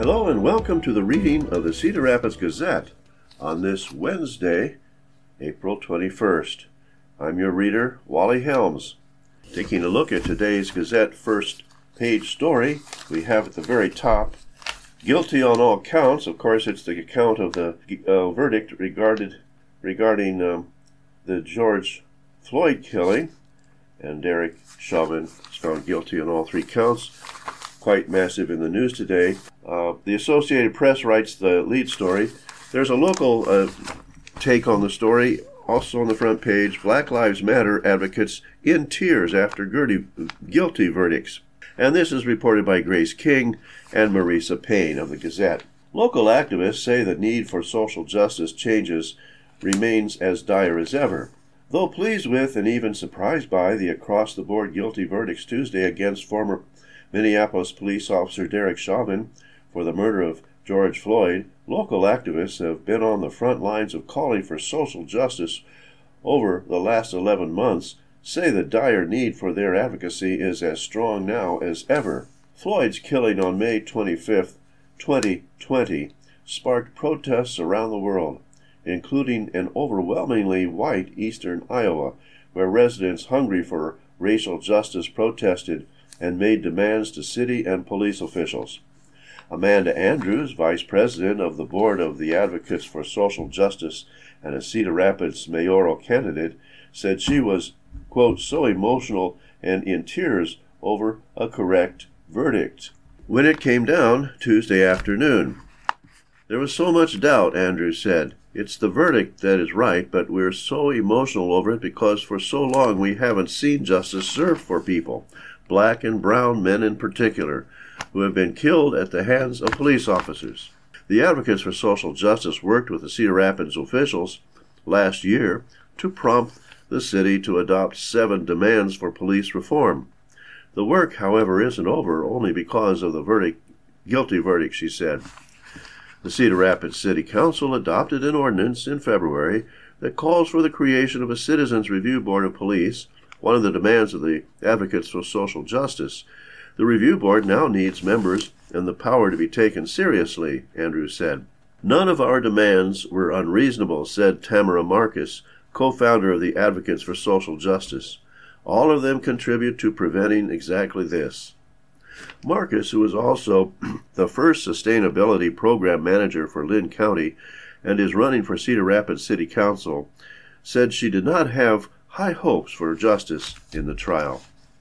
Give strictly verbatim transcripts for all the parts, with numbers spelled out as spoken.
Hello and welcome to the reading of the Cedar Rapids Gazette on this Wednesday, April twenty-first. I'm your reader, Wally Helms. Taking a look at today's Gazette first page story, we have at the very top, guilty on all counts. Of course, it's the account of the uh, verdict regarded, regarding um, the George Floyd killing, and Derek Chauvin is found guilty on all three counts. Quite massive in the news today. Uh, the Associated Press writes the lead story. There's a local uh, take on the story, also on the front page. Black Lives Matter advocates in tears after guilty verdicts. And this is reported by Grace King and Marisa Payne of the Gazette. Local activists say the need for social justice changes remains as dire as ever. Though pleased with and even surprised by the across-the-board guilty verdicts Tuesday against former Minneapolis police officer Derek Chauvin for the murder of George Floyd, local activists have been on the front lines of calling for social justice over the last eleven months, say the dire need for their advocacy is as strong now as ever. Floyd's killing on May twenty-fifth, twenty twenty, sparked protests around the world, including an overwhelmingly white eastern Iowa, where residents hungry for racial justice protested and made demands to city and police officials. Amanda Andrews, vice president of the board of the Advocates for Social Justice and a Cedar Rapids mayoral candidate, said she was, quote, so emotional and in tears over a correct verdict. When it came down Tuesday afternoon, there was so much doubt, Andrews said. It's the verdict that is right, but we're so emotional over it because for so long we haven't seen justice served for people, black and brown men in particular, who have been killed at the hands of police officers. The Advocates for Social Justice worked with the Cedar Rapids officials last year to prompt the city to adopt seven demands for police reform. The work, however, isn't over only because of the verdict, guilty verdict, she said. The Cedar Rapids City Council adopted an ordinance in February that calls for the creation of a Citizens Review Board of Police, one of the demands of the Advocates for Social Justice. The review board now needs members and the power to be taken seriously, Andrews said. None of our demands were unreasonable, said Tamara Marcus, co-founder of the Advocates for Social Justice. All of them contribute to preventing exactly this. Marcus, who is also the first sustainability program manager for Lynn County and is running for Cedar Rapids City Council, said she did not have high hopes for justice in the trial.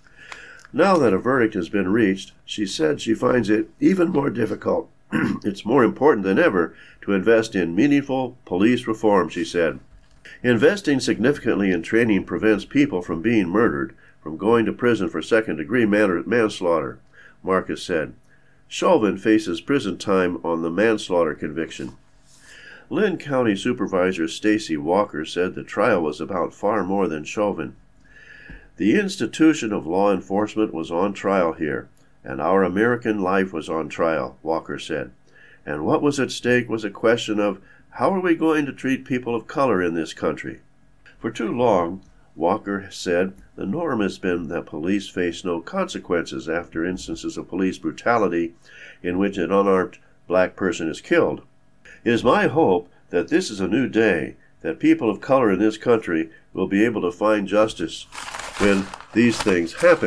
Now that a verdict has been reached, she said she finds it even more difficult. It's more important than ever to invest in meaningful police reform, she said. Investing significantly in training prevents people from being murdered, from going to prison for second-degree man- manslaughter, Marcus said. Chauvin faces prison time on the manslaughter conviction. Lynn County Supervisor Stacy Walker said the trial was about far more than Chauvin. The institution of law enforcement was on trial here, and our American life was on trial, Walker said. And what was at stake was a question of how are we going to treat people of color in this country? For too long, Walker said, the norm has been that police face no consequences after instances of police brutality in which an unarmed black person is killed. It is my hope that this is a new day, that people of color in this country will be able to find justice when these things happen,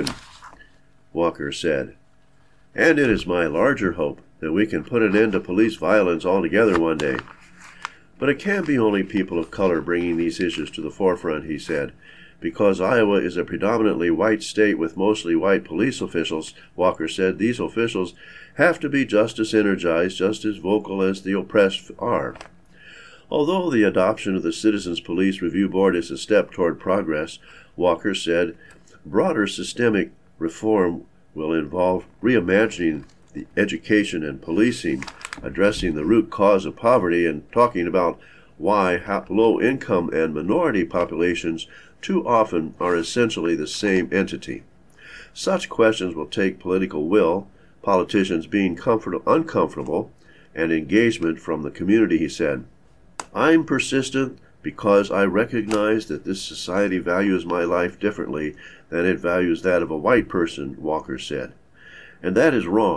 Walker said. And it is my larger hope that we can put an end to police violence altogether one day. But it can't be only people of color bringing these issues to the forefront, he said. Because Iowa is a predominantly white state with mostly white police officials, Walker said, these officials have to be just as energized, just as vocal as the oppressed are. Although the adoption of the Citizens Police Review Board is a step toward progress, Walker said, broader systemic reform will involve reimagining the education and policing, addressing the root cause of poverty, and talking about why low-income and minority populations too often are essentially the same entity. Such questions will take political will, politicians being comfort- uncomfortable, and engagement from the community, he said. I'm persistent because I recognize that this society values my life differently than it values that of a white person, Walker said. And that is wrong.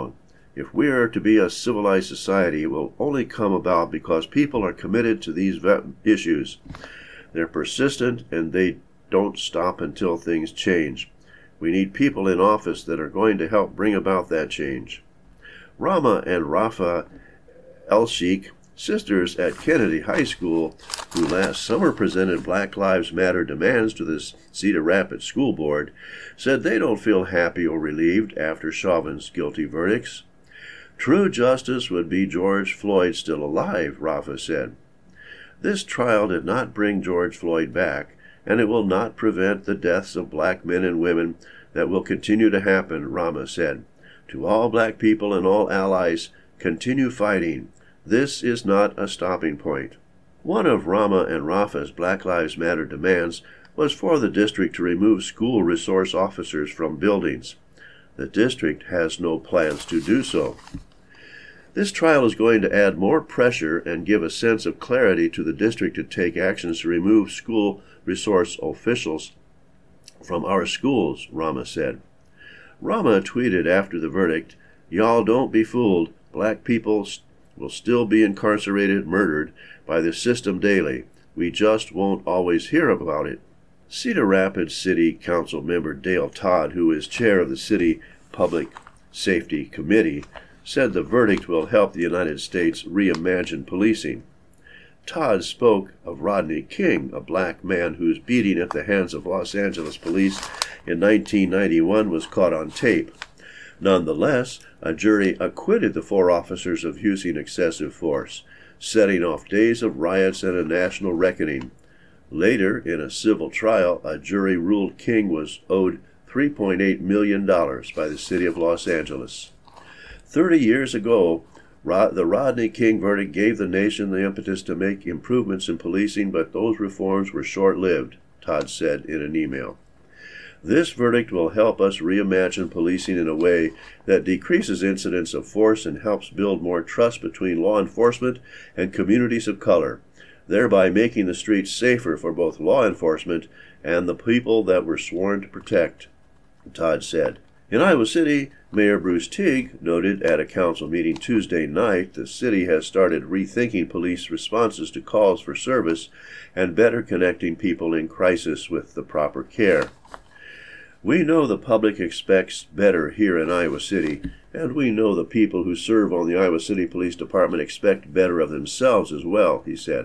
If we are to be a civilized society, it will only come about because people are committed to these issues. They're persistent and they don't stop until things change. We need people in office that are going to help bring about that change. Rama and Rafa Elsheikh, sisters at Kennedy High School, who last summer presented Black Lives Matter demands to the Cedar Rapids School Board, said they don't feel happy or relieved after Chauvin's guilty verdicts. True justice would be George Floyd still alive, Rafa said. This trial did not bring George Floyd back, and it will not prevent the deaths of black men and women that will continue to happen, Rama said. To all black people and all allies, continue fighting. This is not a stopping point. One of Rama and Rafa's Black Lives Matter demands was for the district to remove school resource officers from buildings. The district has no plans to do so. This trial is going to add more pressure and give a sense of clarity to the district to take actions to remove school resource officials from our schools, Rama said. Rama tweeted after the verdict, "Y'all don't be fooled. Black people st- will still be incarcerated, murdered by the system daily. We just won't always hear about it." Cedar Rapids City Council member Dale Todd, who is chair of the City Public Safety Committee, said the verdict will help the United States reimagine policing. Todd spoke of Rodney King, a black man whose beating at the hands of Los Angeles police in nineteen ninety-one was caught on tape. Nonetheless, a jury acquitted the four officers of using excessive force, setting off days of riots and a national reckoning. Later, in a civil trial, a jury ruled King was owed three point eight million dollars by the city of Los Angeles. Thirty years ago, Rod- the Rodney King verdict gave the nation the impetus to make improvements in policing, but those reforms were short-lived, Todd said in an email. This verdict will help us reimagine policing in a way that decreases incidents of force and helps build more trust between law enforcement and communities of color, thereby making the streets safer for both law enforcement and the people that were sworn to protect, Todd said. In Iowa City, Mayor Bruce Teague noted at a council meeting Tuesday night the city has started rethinking police responses to calls for service and better connecting people in crisis with the proper care. We know the public expects better here in Iowa City, and we know the people who serve on the Iowa City Police Department expect better of themselves as well, he said.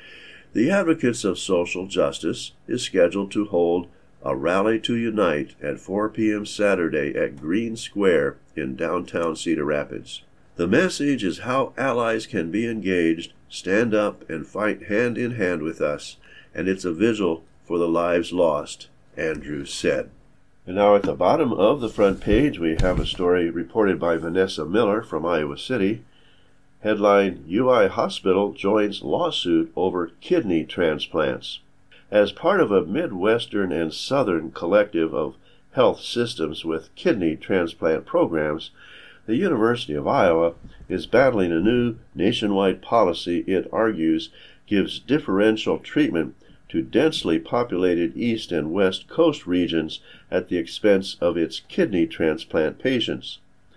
The Advocates of Social Justice is scheduled to hold a rally to unite at four p.m. Saturday at Green Square in downtown Cedar Rapids. The message is how allies can be engaged, stand up, and fight hand in hand with us, and it's a vigil for the lives lost, Andrews said. And now at the bottom of the front page we have a story reported by Vanessa Miller from Iowa City. Headline, U I Hospital joins lawsuit over kidney transplants. As part of a Midwestern and Southern collective of health systems with kidney transplant programs, the University of Iowa is battling a new nationwide policy it argues gives differential treatment to densely populated East and West Coast regions at the expense of its kidney transplant patients.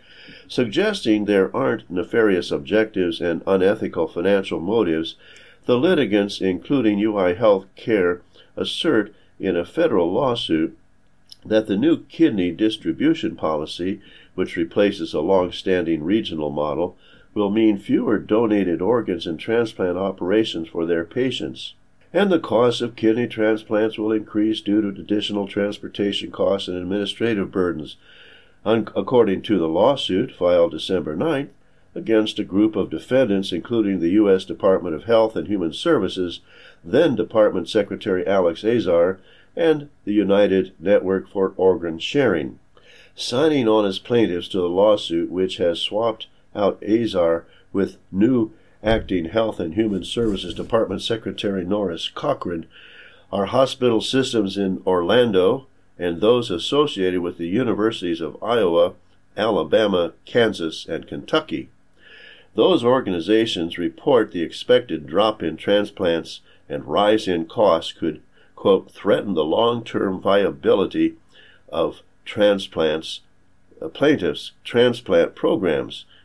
Suggesting there aren't nefarious objectives and unethical financial motives, the litigants, including U I Healthcare, assert in a federal lawsuit that the new kidney distribution policy, which replaces a long-standing regional model, will mean fewer donated organs and transplant operations for their patients. And the cost of kidney transplants will increase due to additional transportation costs and administrative burdens, according to the lawsuit filed December ninth against a group of defendants, including the U S Department of Health and Human Services, then Department Secretary Alex Azar, and the United Network for Organ Sharing. Signing on as plaintiffs to the lawsuit, which has swapped out Azar with new Acting Health and Human Services Department Secretary Norris Cochran, are hospital systems in Orlando and those associated with the universities of Iowa, Alabama, Kansas, and Kentucky. Those organizations report the expected drop in transplants and rise in costs could, quote, threaten the long-term viability of transplants, uh, plaintiffs' transplant programs,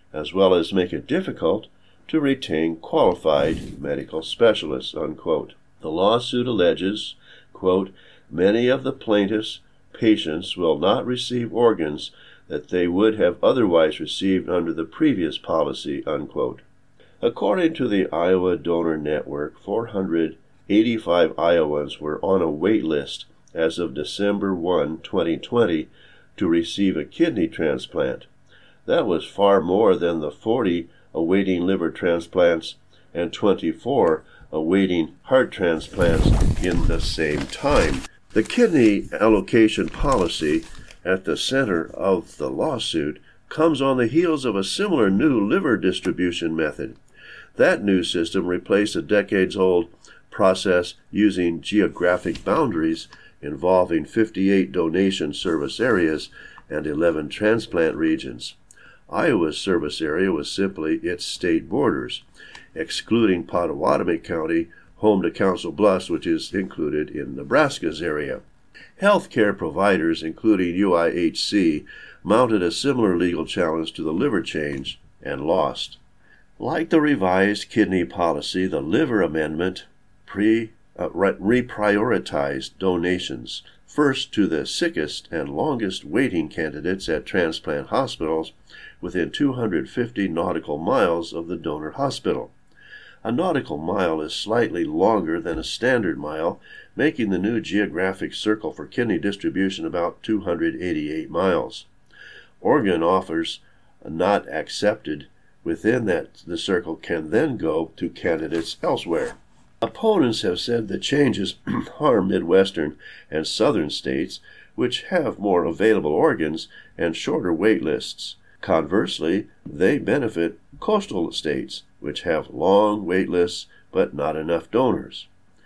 as well as make it difficult to retain qualified medical specialists, unquote. The lawsuit alleges, quote, many of the plaintiffs' patients will not receive organs that they would have otherwise received under the previous policy, unquote. According to the Iowa Donor Network, four hundred eighty-five Iowans were on a wait list as of December first, twenty twenty, to receive a kidney transplant. That was far more than the forty awaiting liver transplants and twenty-four awaiting heart transplants in the same time. The kidney allocation policy at the center of the lawsuit comes on the heels of a similar new liver distribution method. That new system replaced a decades-old process using geographic boundaries involving fifty-eight donation service areas and eleven transplant regions. Iowa's service area was simply its state borders, excluding Pottawatomie County, home to Council Bluffs, which is included in Nebraska's area. Healthcare providers, including U I H C, mounted a similar legal challenge to the liver change and lost. Like the revised kidney policy, the liver amendment pre, uh, reprioritized donations, first to the sickest and longest waiting candidates at transplant hospitals within two hundred fifty nautical miles of the donor hospital. A nautical mile is slightly longer than a standard mile, making the new geographic circle for kidney distribution about two hundred eighty-eight miles. Organ offers not accepted within that the circle can then go to candidates elsewhere. Opponents have said the changes harm Midwestern and Southern states, which have more available organs and shorter wait lists. Conversely, they benefit coastal states, which have long wait lists but not enough donors.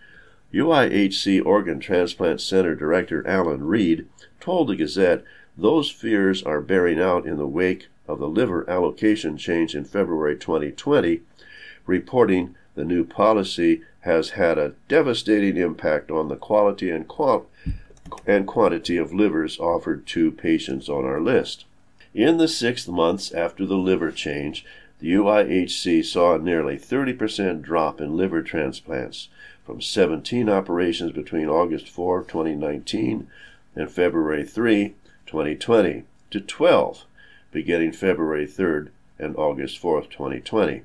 U I H C Organ Transplant Center Director Alan Reed told the Gazette those fears are bearing out in the wake of the liver allocation change in February twenty twenty, reporting the new policy has had a devastating impact on the quality and, qual- and quantity of livers offered to patients on our list. In the six months after the liver change, the U I H C saw a nearly thirty percent drop in liver transplants, from seventeen operations between August fourth, twenty nineteen and February third, twenty twenty, to twelve, beginning February third and August fourth, twenty twenty.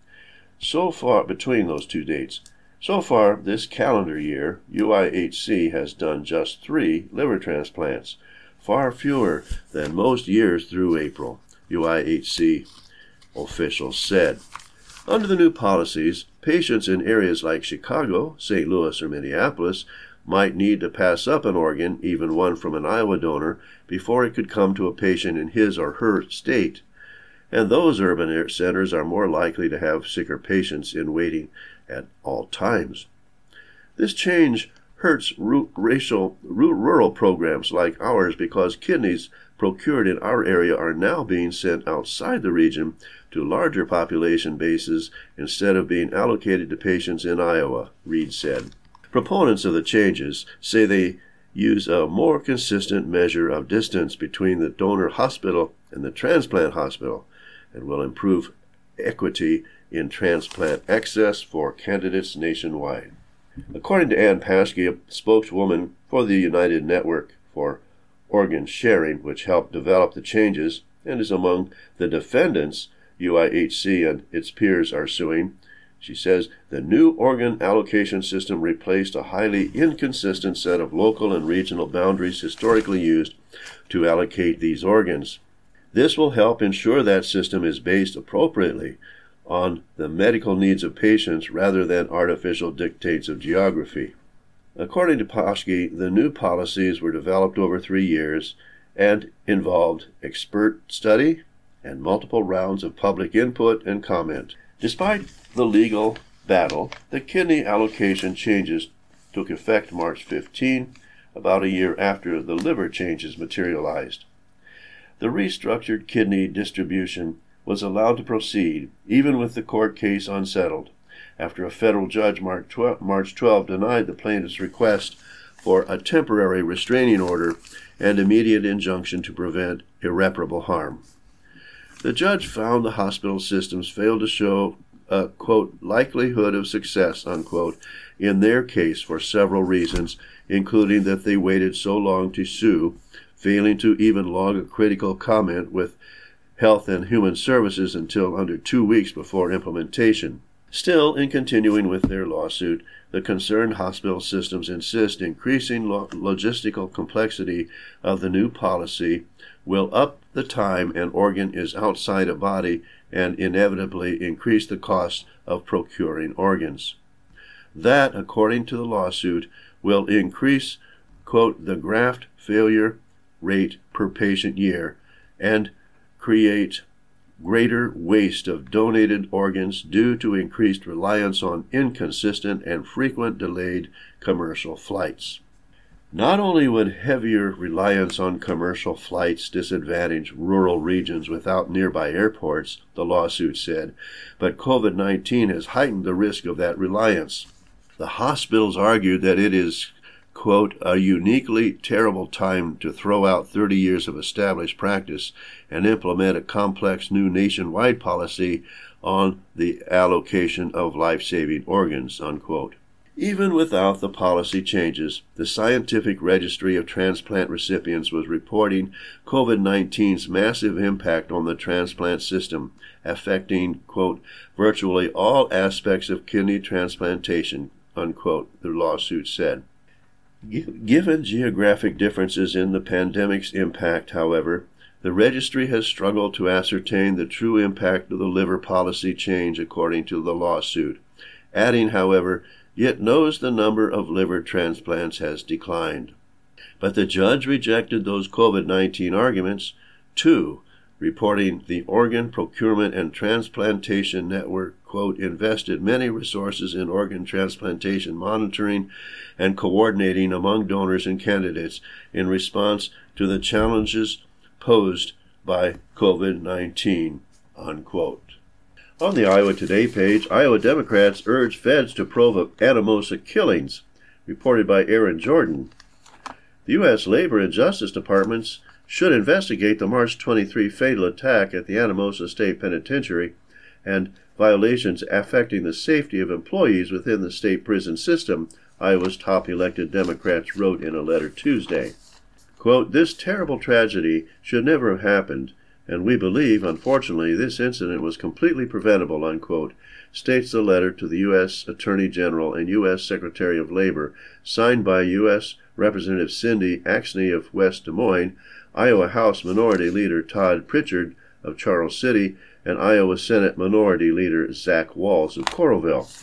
So far, between those two dates, so far this calendar year, U I H C has done just three liver transplants, far fewer than most years through April, U I H C officials said. Under the new policies, patients in areas like Chicago, Saint Louis, or Minneapolis might need to pass up an organ, even one from an Iowa donor, before it could come to a patient in his or her state. And those urban centers are more likely to have sicker patients in waiting at all times. This change hurts racial, rural programs like ours because kidneys procured in our area are now being sent outside the region to larger population bases instead of being allocated to patients in Iowa, Reed said. Proponents of the changes say they use a more consistent measure of distance between the donor hospital and the transplant hospital and will improve equity in transplant access for candidates nationwide. According to Ann Paskey, a spokeswoman for the United Network for Organ Sharing, which helped develop the changes and is among the defendants U I H C and its peers are suing, she says the new organ allocation system replaced a highly inconsistent set of local and regional boundaries historically used to allocate these organs. This will help ensure that system is based appropriately on the medical needs of patients rather than artificial dictates of geography. According to Paskey, the new policies were developed over three years and involved expert study and multiple rounds of public input and comment. Despite the legal battle, the kidney allocation changes took effect March fifteenth, about a year after the liver changes materialized. The restructured kidney distribution was allowed to proceed, even with the court case unsettled, after a federal judge March twelfth denied the plaintiff's request for a temporary restraining order and immediate injunction to prevent irreparable harm. The judge found the hospital systems failed to show a, quote, likelihood of success, unquote, in their case for several reasons, including that they waited so long to sue, failing to even log a critical comment with Health and Human Services until under two weeks before implementation. Still, in continuing with their lawsuit, the concerned hospital systems insist increasing lo- logistical complexity of the new policy will up the time an organ is outside a body and inevitably increase the cost of procuring organs. That, according to the lawsuit, will increase, quote, the graft failure rate per patient year and create greater waste of donated organs due to increased reliance on inconsistent and frequent delayed commercial flights. Not only would heavier reliance on commercial flights disadvantage rural regions without nearby airports, the lawsuit said, but COVID nineteen has heightened the risk of that reliance. The hospitals argued that it is, quote, a uniquely terrible time to throw out thirty years of established practice and implement a complex new nationwide policy on the allocation of life-saving organs, unquote. Even without the policy changes, the Scientific Registry of Transplant Recipients was reporting COVID nineteen's massive impact on the transplant system, affecting, quote, virtually all aspects of kidney transplantation, unquote, the lawsuit said. Given geographic differences in the pandemic's impact, however, the registry has struggled to ascertain the true impact of the liver policy change according to the lawsuit, adding, however, it knows the number of liver transplants has declined. But the judge rejected those COVID nineteen arguments, too, reporting the Organ Procurement and Transplantation Network, quote, invested many resources in organ transplantation monitoring and coordinating among donors and candidates in response to the challenges posed by COVID nineteen, unquote. On the Iowa Today page, Iowa Democrats urge feds to probe Anamosa killings, reported by Aaron Jordan. The U S Labor and Justice Departments should investigate the March twenty-third fatal attack at the Anamosa State Penitentiary and violations affecting the safety of employees within the state prison system, Iowa's top elected Democrats wrote in a letter Tuesday. Quote, this terrible tragedy should never have happened, and we believe, unfortunately, this incident was completely preventable, unquote, states the letter to the U S Attorney General and U S Secretary of Labor, signed by U S Representative Cindy Axne of West Des Moines, Iowa House Minority Leader Todd Pritchard of Charles City, and Iowa Senate Minority Leader Zach Walz of Coralville.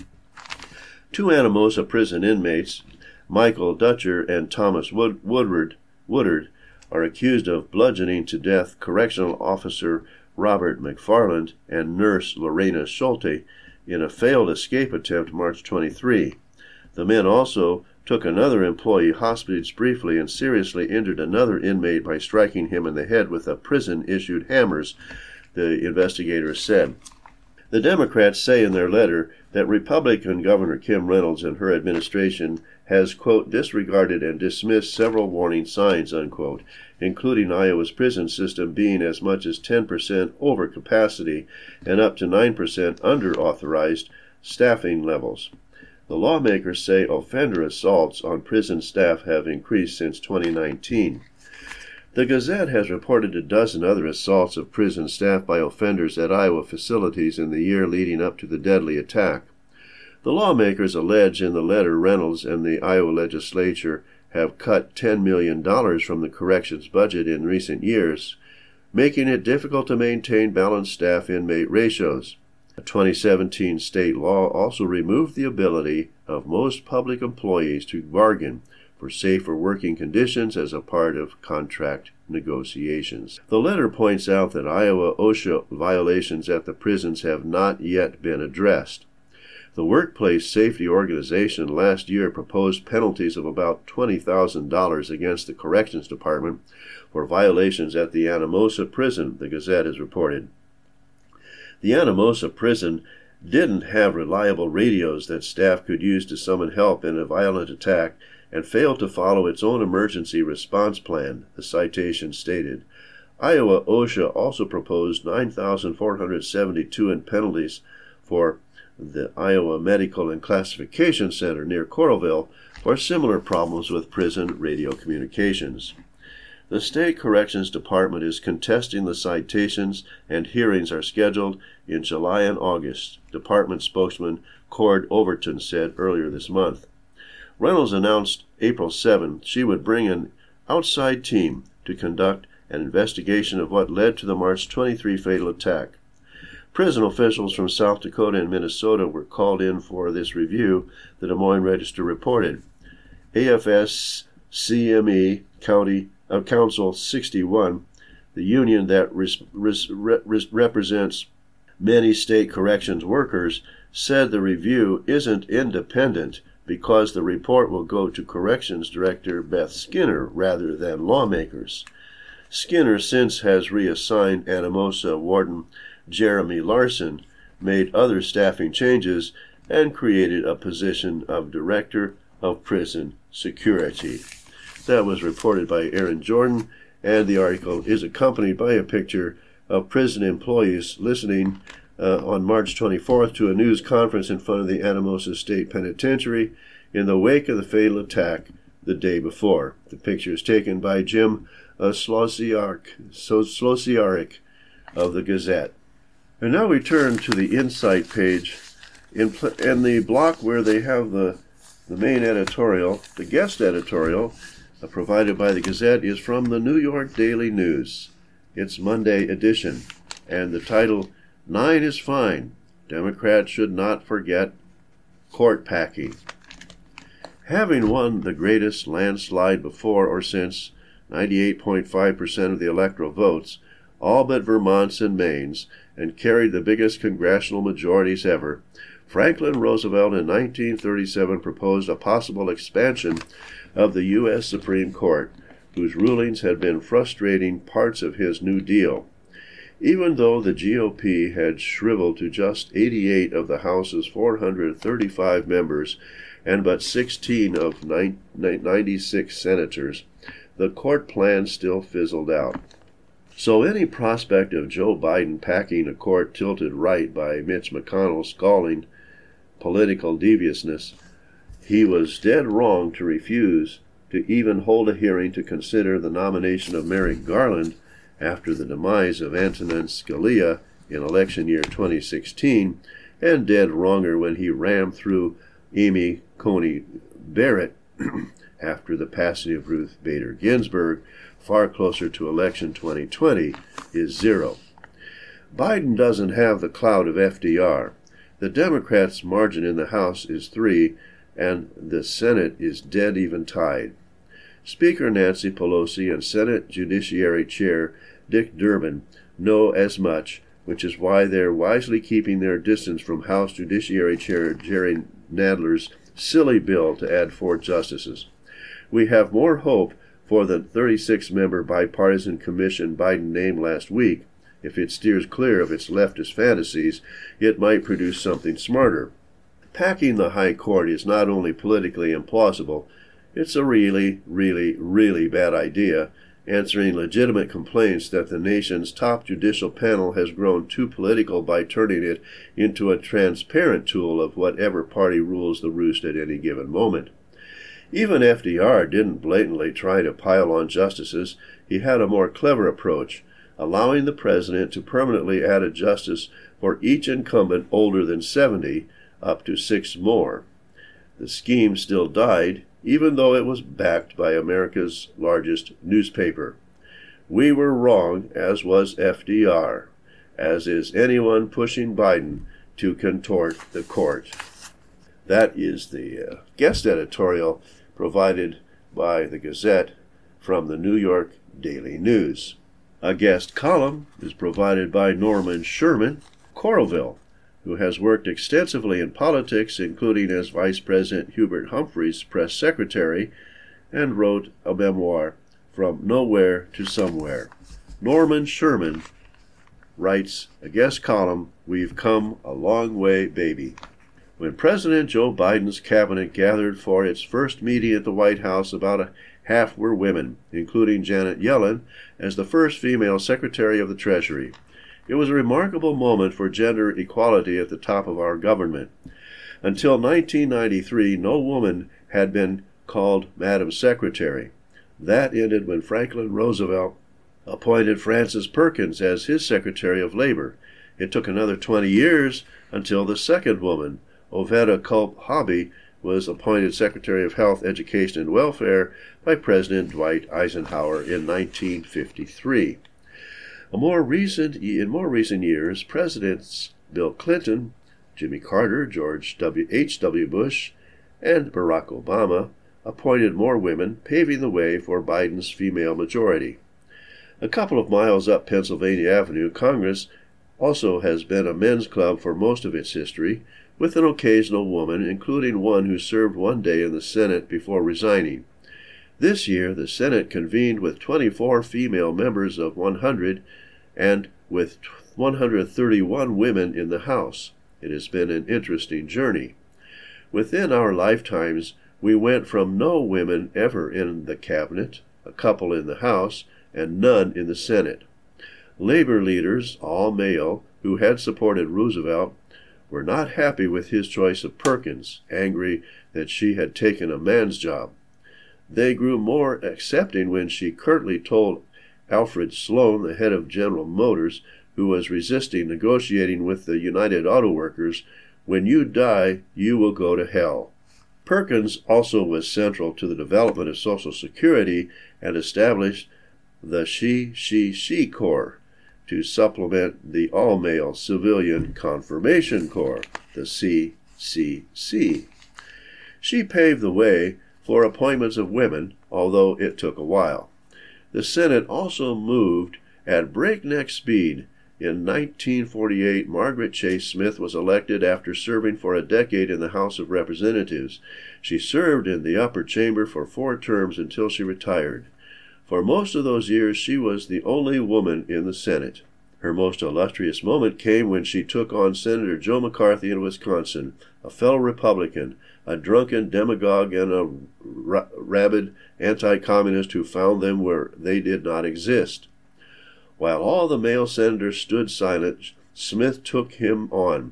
Two Anamosa prison inmates, Michael Dutcher and Thomas Wood- Woodward, Woodard, are accused of bludgeoning to death Correctional Officer Robert McFarland and Nurse Lorena Schulte in a failed escape attempt March twenty-third. The men also took another employee hostage briefly and seriously injured another inmate by striking him in the head with a prison-issued hammers, the investigators said. The Democrats say in their letter that Republican Governor Kim Reynolds and her administration has, quote, disregarded and dismissed several warning signs, unquote, including Iowa's prison system being as much as ten percent over capacity and up to nine percent under authorized staffing levels. The lawmakers say offender assaults on prison staff have increased since twenty nineteen. The Gazette has reported a dozen other assaults of prison staff by offenders at Iowa facilities in the year leading up to the deadly attack. The lawmakers allege in the letter Reynolds and the Iowa legislature have cut ten million dollars from the corrections budget in recent years, making it difficult to maintain balanced staff-inmate ratios. A twenty seventeen state law also removed the ability of most public employees to bargain for safer working conditions as a part of contract negotiations. The letter points out that Iowa OSHA violations at the prisons have not yet been addressed. The Workplace Safety Organization last year proposed penalties of about twenty thousand dollars against the Corrections Department for violations at the Anamosa prison, the Gazette has reported. The Anamosa prison didn't have reliable radios that staff could use to summon help in a violent attack and failed to follow its own emergency response plan, the citation stated. Iowa OSHA also proposed nine thousand four hundred seventy-two in penalties for the Iowa Medical and Classification Center near Coralville for similar problems with prison radio communications. The State Corrections Department is contesting the citations, and hearings are scheduled in July and August, Department spokesman Cord Overton said earlier this month. Reynolds announced April seventh she would bring an outside team to conduct an investigation of what led to the March twenty-third fatal attack. Prison officials from South Dakota and Minnesota were called in for this review, the Des Moines Register reported. A F S C M E County uh, Council sixty-one, the union that res, res, res, represents many state corrections workers, said the review isn't independent because the report will go to Corrections Director Beth Skinner rather than lawmakers. Skinner since has reassigned Anamosa Warden Jeremy Larson, made other staffing changes, and created a position of Director of Prison Security. That was reported by Aaron Jordan, and the article is accompanied by a picture of prison employees listening uh, on March twenty-fourth to a news conference in front of the Anamosa State Penitentiary in the wake of the fatal attack the day before. The picture is taken by Jim uh, Slosiarek, Slosiarek of the Gazette. And now we turn to the Insight page. In, pl- in the block where they have the, the main editorial, the guest editorial uh, provided by the Gazette is from the New York Daily News. It's Monday edition, and the title, Nine is Fine. Democrats should not forget court packing. Having won the greatest landslide before or since, ninety-eight point five percent of the electoral votes, all but Vermont's and Maine's, and carried the biggest congressional majorities ever, Franklin Roosevelt in nineteen thirty-seven proposed a possible expansion of the U S Supreme Court, whose rulings had been frustrating parts of his New Deal. Even though the G O P had shriveled to just eighty-eight of the House's four hundred thirty-five members and but sixteen of ninety-six senators, the court plan still fizzled out. So any prospect of Joe Biden packing a court tilted right by Mitch McConnell's galling political deviousness, he was dead wrong to refuse to even hold a hearing to consider the nomination of Merrick Garland after the demise of Antonin Scalia in election year twenty sixteen, and dead wronger when he rammed through Amy Coney Barrett after the passing of Ruth Bader Ginsburg, far closer to election twenty twenty, is zero. Biden doesn't have the clout of F D R. The Democrats' margin in the House is three, and the Senate is dead even tied. Speaker Nancy Pelosi and Senate Judiciary Chair Dick Durbin know as much, which is why they're wisely keeping their distance from House Judiciary Chair Jerry Nadler's silly bill to add four justices. We have more hope for the thirty-six member bipartisan commission Biden named last week. If it steers clear of its leftist fantasies, it might produce something smarter. Packing the high court is not only politically implausible, it's a really, really, really bad idea, answering legitimate complaints that the nation's top judicial panel has grown too political by turning it into a transparent tool of whatever party rules the roost at any given moment. Even F D R didn't blatantly try to pile on justices. He had a more clever approach, allowing the president to permanently add a justice for each incumbent older than seventy, up to six more. The scheme still died, even though it was backed by America's largest newspaper. We were wrong, as was F D R, as is anyone pushing Biden to contort the court. That is the uh, guest editorial provided by the Gazette from the New York Daily News. A guest column is provided by Norman Sherman, Coralville, who has worked extensively in politics, including as Vice President Hubert Humphrey's press secretary, and wrote a memoir, From Nowhere to Somewhere. Norman Sherman writes a guest column, We've Come a Long Way, Baby. When President Joe Biden's cabinet gathered for its first meeting at the White House about a half were women, including Janet Yellen as the first female Secretary of the Treasury. It was a remarkable moment for gender equality at the top of our government. Until nineteen ninety-three, no woman had been called Madam Secretary. That ended when Franklin Roosevelt appointed Frances Perkins as his Secretary of Labor. It took another twenty years until the second woman, Oveta Culp Hobby, was appointed Secretary of Health, Education, and Welfare by President Dwight Eisenhower in nineteen fifty-three. A more recent, in more recent years, Presidents Bill Clinton, Jimmy Carter, George H W Bush, and Barack Obama appointed more women, paving the way for Biden's female majority. A couple of miles up Pennsylvania Avenue, Congress also has been a men's club for most of its history, with an occasional woman, including one who served one day in the Senate before resigning. This year, the Senate convened with twenty-four female members of one hundred and with one hundred thirty-one women in the House. It has been an interesting journey. Within our lifetimes, we went from no women ever in the cabinet, a couple in the House, and none in the Senate. Labor leaders, all male, who had supported Roosevelt, were not happy with his choice of Perkins, angry that she had taken a man's job. They grew more accepting when she curtly told Alfred Sloan, the head of General Motors, who was resisting negotiating with the United Auto Workers, "When you die, you will go to hell." Perkins also was central to the development of Social Security and established the She, She, She Corps to supplement the all-male Civilian Confirmation Corps, the C C C. She paved the way for appointments of women, although it took a while. The Senate also moved at breakneck speed. In nineteen forty-eight, Margaret Chase Smith was elected after serving for a decade in the House of Representatives. She served in the upper chamber for four terms until she retired. For most of those years, she was the only woman in the Senate. Her most illustrious moment came when she took on Senator Joe McCarthy in Wisconsin, a fellow Republican, a drunken demagogue and a ra- rabid anti-communist who found them where they did not exist. While all the male senators stood silent, Smith took him on.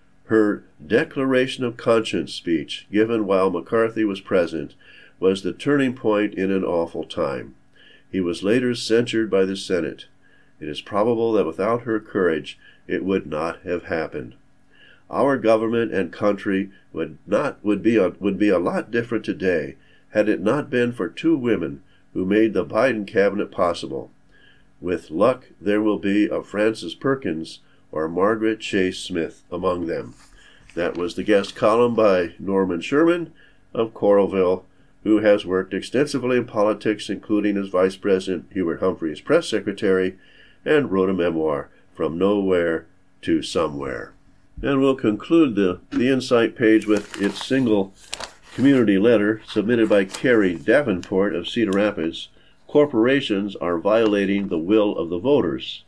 Her Declaration of Conscience speech, given while McCarthy was present, was the turning point in an awful time. He was later censured by the Senate. It is probable that without her courage, it would not have happened. Our government and country would not would be a, would be a lot different today had it not been for two women who made the Biden cabinet possible. With luck, there will be a Frances Perkins or Margaret Chase Smith among them. That was the guest column by Norman Sherman of Coralville, who has worked extensively in politics, including as Vice President Hubert Humphrey's press secretary, and wrote a memoir, From Nowhere to Somewhere. And we'll conclude the, the Insight page with its single community letter submitted by Carrie Davenport of Cedar Rapids. Corporations are violating the will of the voters.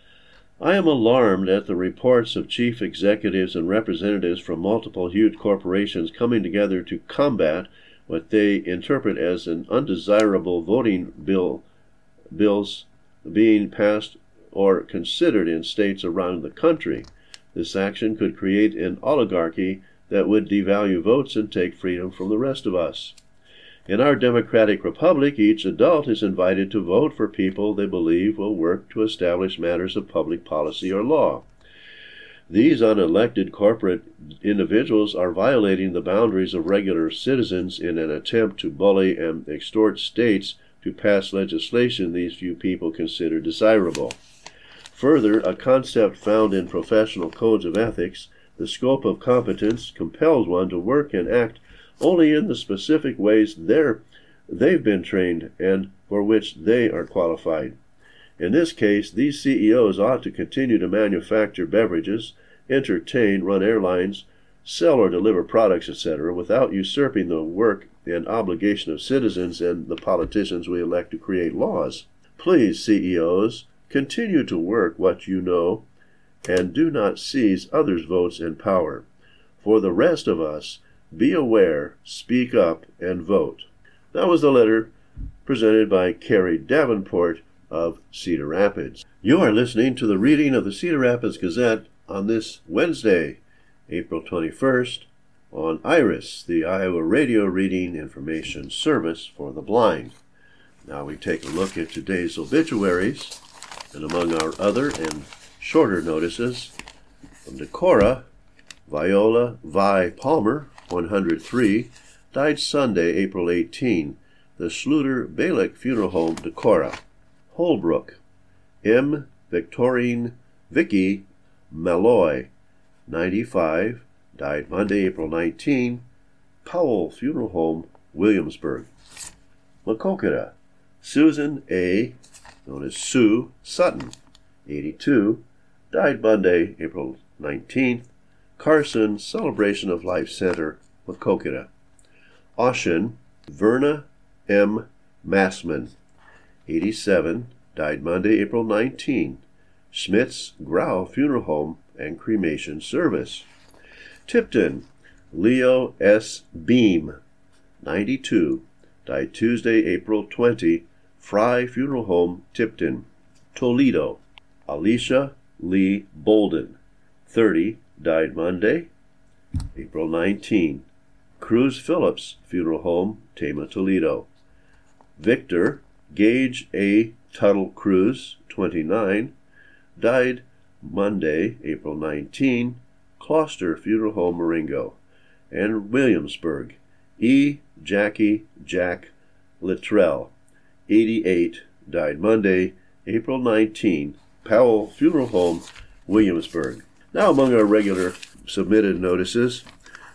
I am alarmed at the reports of chief executives and representatives from multiple huge corporations coming together to combat what they interpret as an undesirable voting bill bills being passed or considered in states around the country. This action could create an oligarchy that would devalue votes and take freedom from the rest of us. In our democratic republic, each adult is invited to vote for people they believe will work to establish matters of public policy or law. These unelected corporate individuals are violating the boundaries of regular citizens in an attempt to bully and extort states to pass legislation these few people consider desirable. Further, a concept found in professional codes of ethics, the scope of competence, compels one to work and act only in the specific ways they're, they've been trained and for which they are qualified. In this case, these C E Os ought to continue to manufacture beverages, entertain, run airlines, sell or deliver products, et cetera, without usurping the work and obligation of citizens and the politicians we elect to create laws. Please, C E Os, continue to work what you know and do not seize others' votes and power. For the rest of us, be aware, speak up, and vote. That was the letter presented by Carrie Davenport of Cedar Rapids. You are listening to the reading of the Cedar Rapids Gazette on this Wednesday, April twenty-first, on IRIS, the Iowa Radio Reading Information Service for the Blind. Now we take a look at today's obituaries, and among our other and shorter notices, from Decorah, Viola Vi Palmer, one hundred three, died Sunday, April eighteenth. The Schluter Balick Funeral Home, Decorah. Holbrook, M. Victorine Vicky Malloy, ninety-five, died Monday, April nineteenth. Powell Funeral Home, Williamsburg. Maquoketa, Susan A., known as Sue Sutton, eighty-two, died Monday, April nineteenth. Carson Celebration of Life Center, Maquoketa. Oshin, Verna M. Massman, eighty-seven, died Monday, April nineteenth. Schmitz Grau Funeral Home and Cremation Service. Tipton, Leo S. Beam, ninety-two, died Tuesday, April twentieth. Fry Funeral Home, Tipton. Toledo, Alicia Lee Bolden, thirty, died Monday, April nineteenth. Cruz Phillips Funeral Home, Tama, Toledo. Victor Gage A. Tuttle Cruz, twenty-nine, died Monday, April nineteenth. Closter Funeral Home, Marengo. And Williamsburg, E. Jackie Jack Littrell, eighty-eight, died Monday, April nineteenth. Powell Funeral Home, Williamsburg. Now among our regular submitted notices,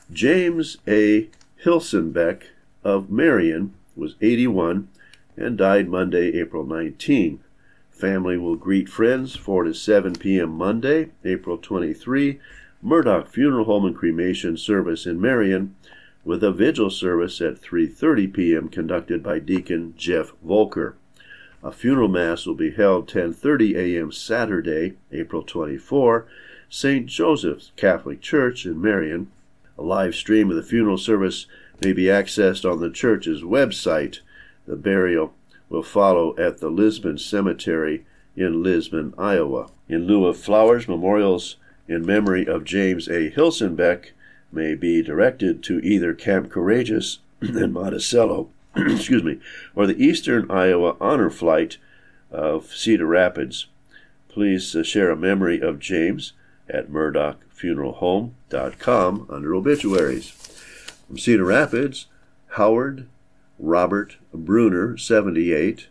James A. Hilsenbeck of Marion was eighty-one and died Monday, April nineteenth. Family will greet friends four to seven p.m. Monday, April twenty-third. Murdoch Funeral Home and Cremation Service in Marion, with a vigil service at three thirty p.m. conducted by Deacon Jeff Volker. A funeral mass will be held ten thirty a.m. Saturday, April twenty-fourth, Saint Joseph's Catholic Church in Marion. A live stream of the funeral service may be accessed on the church's website. The burial will follow at the Lisbon Cemetery in Lisbon, Iowa. In lieu of flowers, memorials in memory of James A. Hilsenbeck may be directed to either Camp Courageous in Monticello, excuse me, or the Eastern Iowa Honor Flight of Cedar Rapids. Please uh, share a memory of James at murdoch funeral home dot com under obituaries. From Cedar Rapids, Howard Robert Bruner, seventy-eight,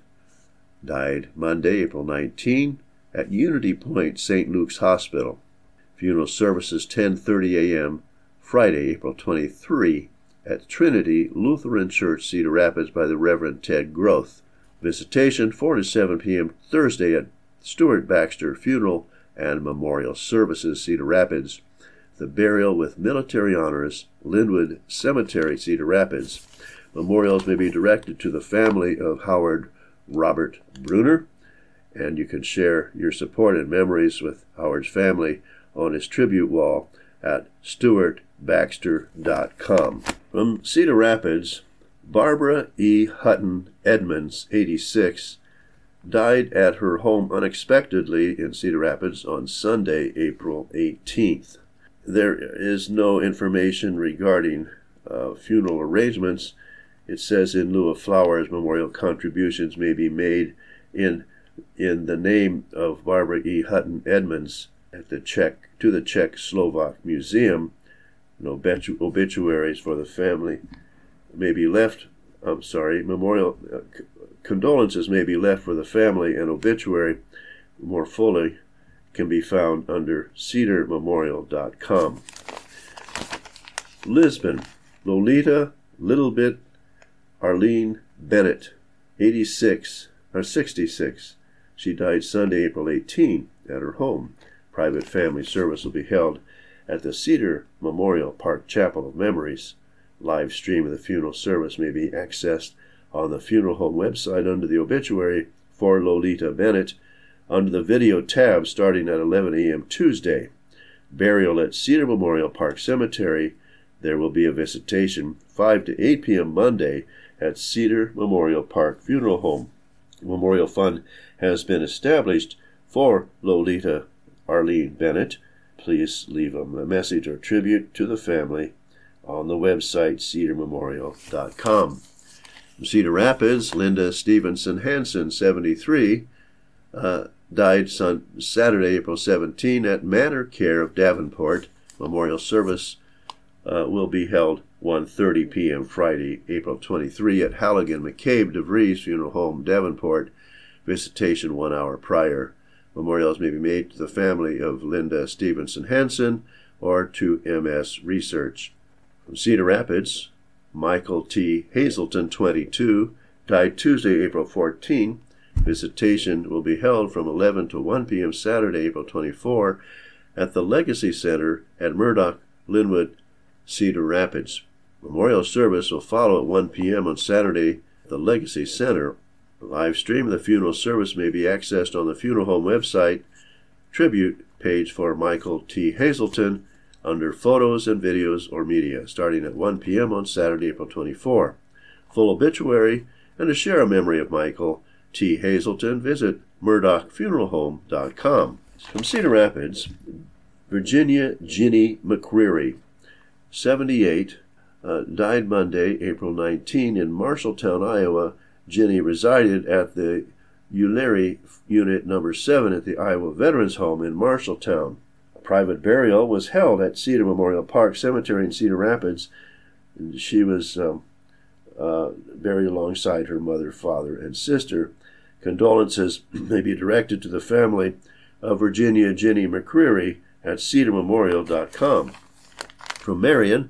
died Monday, April nineteenth, at Unity Point Saint Luke's Hospital. Funeral services ten thirty a.m. Friday, April twenty-third, at Trinity Lutheran Church, Cedar Rapids, by the Reverend Ted Groth. Visitation four to seven p.m. Thursday at Stuart Baxter Funeral and Memorial Services, Cedar Rapids. The burial with military honors, Linwood Cemetery, Cedar Rapids. Memorials may be directed to the family of Howard Robert Bruner, and you can share your support and memories with Howard's family on his tribute wall at stuart baxter dot com. From Cedar Rapids, Barbara E. Hutton Edmonds, eighty-six, died at her home unexpectedly in Cedar Rapids on Sunday, April eighteenth. There is no information regarding uh, funeral arrangements. It says in lieu of flowers, memorial contributions may be made in in the name of Barbara E. Hutton Edmonds at the Czech to the Czech Slovak Museum. No obitu- obituaries for the family may be left. I'm sorry, memorial uh, c- condolences may be left for the family, and obituary more fully can be found under cedar memorial dot com. Lisbon, Lolita Littlebit Arlene Bennett, eighty-six or sixty-six. She died Sunday, April eighteenth, at her home. Private family service will be held at the Cedar Memorial Park Chapel of Memories. Live stream of the funeral service may be accessed on the funeral home website under the obituary for Lolita Bennett under the video tab starting at eleven a.m. Tuesday. Burial at Cedar Memorial Park Cemetery. There will be a visitation five to eight p.m. Monday at Cedar Memorial Park Funeral Home. The Memorial Fund has been established for Lolita Arlene Bennett. Please leave a message or tribute to the family on the website cedar memorial dot com. From Cedar Rapids, Linda Stevenson Hansen, seventy-three, uh, died son- Saturday, April seventeenth, at Manor Care of Davenport. Memorial service uh, will be held one thirty p.m. Friday, April twenty-third, at Halligan McCabe DeVries Funeral Home, Davenport. Visitation one hour prior. Memorials may be made to the family of Linda Stevenson Hansen or to M S Research. From Cedar Rapids, Michael T. Hazelton, twenty-two, died Tuesday, April fourteenth. Visitation will be held from eleven to one p.m. Saturday, April twenty-fourth, at the Legacy Center at Murdoch, Linwood, Cedar Rapids. Memorial service will follow at one p.m. on Saturday at the Legacy Center. The live stream of the funeral service may be accessed on the funeral home website tribute page for Michael T. Hazelton under Photos and Videos or Media, starting at one p.m. on Saturday, April twenty-fourth. Full obituary and to share a memory of Michael T. Hazelton, visit murdoch funeral home dot com. From Cedar Rapids, Virginia Ginny McCreary, seventy-eight, uh, died Monday, April nineteenth, in Marshalltown, Iowa. Ginny resided at the Ullery Unit Number seven at the Iowa Veterans Home in Marshalltown. A private burial was held at Cedar Memorial Park Cemetery in Cedar Rapids. And she was um, uh, buried alongside her mother, father, and sister. Condolences may be directed to the family of Virginia Ginny McCreary at cedar memorial dot com. From Marion,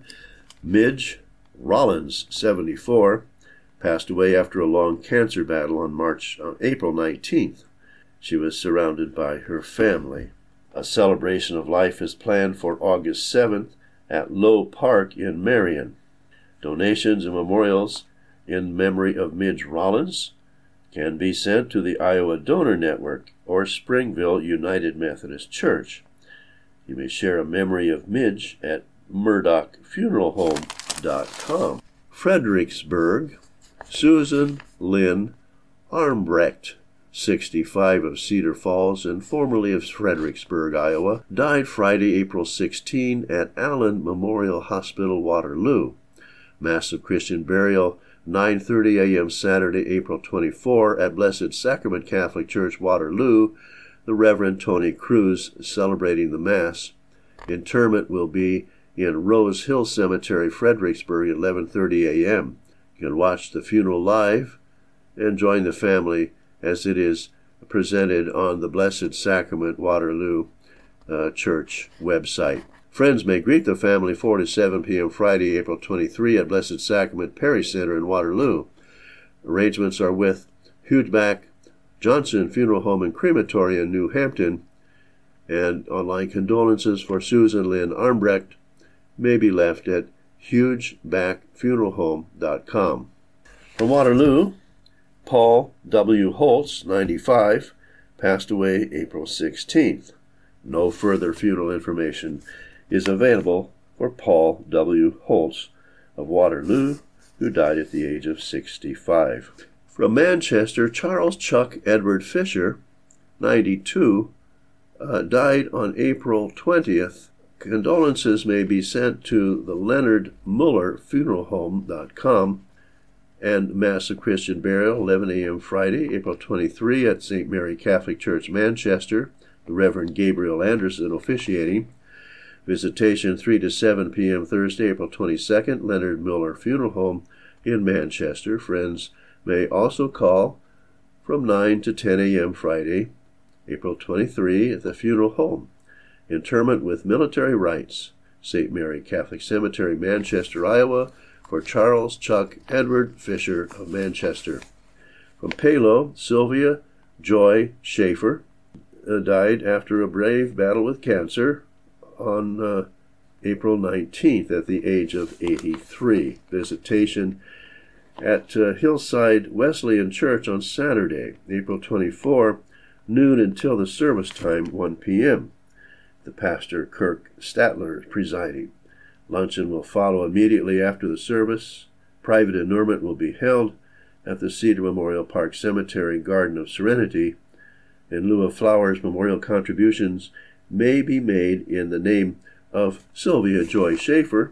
Midge Rollins, seventy-four, passed away after a long cancer battle on March, uh, April nineteenth. She was surrounded by her family. A celebration of life is planned for August seventh at Lowe Park in Marion. Donations and memorials in memory of Midge Rollins can be sent to the Iowa Donor Network or Springville United Methodist Church. You may share a memory of Midge at murdoch funeral home dot com. Fredericksburg, Susan Lynn Armbrecht, sixty-five, of Cedar Falls and formerly of Fredericksburg, Iowa, died Friday, April sixteenth, at Allen Memorial Hospital, Waterloo. Mass of Christian burial, nine thirty a.m. Saturday, April twenty-fourth, at Blessed Sacrament Catholic Church, Waterloo. The Reverend Tony Cruz celebrating the Mass. Interment will be in Rose Hill Cemetery, Fredericksburg, at eleven thirty a.m. You can watch the funeral live and join the family as it is presented on the Blessed Sacrament Waterloo uh, Church website. Friends may greet the family four to seven p.m. Friday, April twenty-third, at Blessed Sacrament Parish Center in Waterloo. Arrangements are with Hugeback Johnson Funeral Home and Crematory in New Hampton, and online condolences for Susan Lynn Armbrecht may be left at hugeback funeral home dot com. From Waterloo, Paul W. Holtz, ninety-five, passed away April sixteenth. No further funeral information is available for Paul W. Holtz of Waterloo, who died at the age of sixty-five. From Manchester, Charles Chuck Edward Fisher, ninety-two, uh, died on April twentieth. Condolences may be sent to the Leonard Muller Funeral Home dot com, and Mass of Christian burial, eleven a.m. Friday, April twenty-third, at Saint Mary Catholic Church, Manchester. The Reverend Gabriel Anderson officiating. Visitation three to seven p.m. Thursday, April twenty-second, Leonard Muller Funeral Home in Manchester. Friends may also call from nine to ten a.m. Friday, April twenty-third, at the funeral home. Interment with military rites, Saint Mary Catholic Cemetery, Manchester, Iowa, for Charles Chuck Edward Fisher of Manchester. From Palo, Sylvia Joy Schaefer uh, died after a brave battle with cancer on uh, April nineteenth at the age of eighty-three. Visitation at uh, Hillside Wesleyan Church on Saturday, April twenty-fourth, noon until the service time, one p.m. The pastor, Kirk Statler, is presiding. Luncheon will follow immediately after the service. private interment will be held at the Cedar Memorial Park Cemetery Garden of Serenity. In lieu of flowers, memorial contributions may be made in the name of Sylvia Joy Schaefer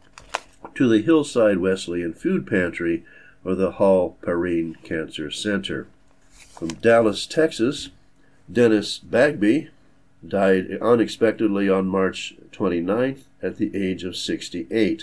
to the Hillside Wesleyan Food Pantry or the Hall Perrine Cancer Center. From Dallas, Texas, Dennis Bagby died unexpectedly on March twenty-ninth at the age of sixty-eight.